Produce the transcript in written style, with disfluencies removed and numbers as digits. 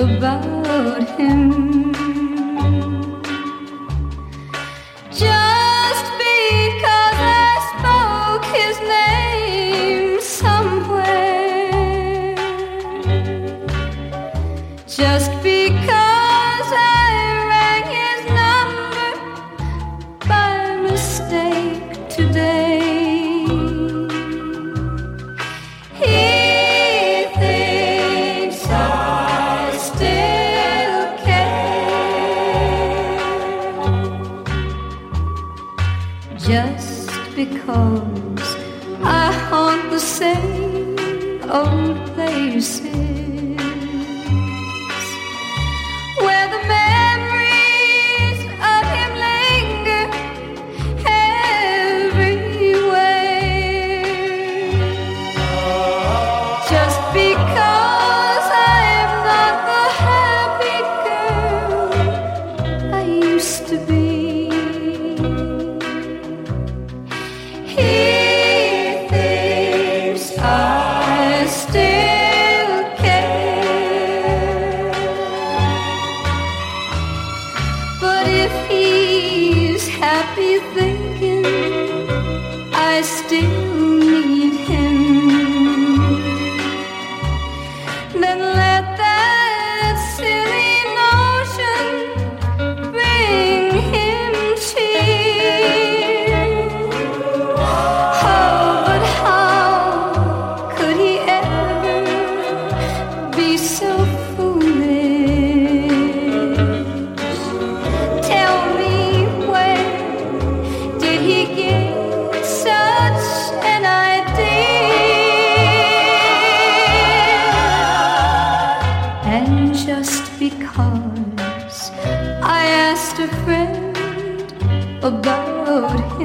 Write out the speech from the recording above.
about him. Just because I spoke his name somewhere, just because I rang his number by mistake today, he thinks I still care. Just because I haunt the same old places where the memories of him linger everywhere. Just because I'm not the happy girl I used to be, he thinks I still care. But if he's happy thinking I still need him, then let that silly notion bring him cheer. Oh, but how could he ever be so foolish? Tell me, where did he get such an idea? And just because I asked a friend about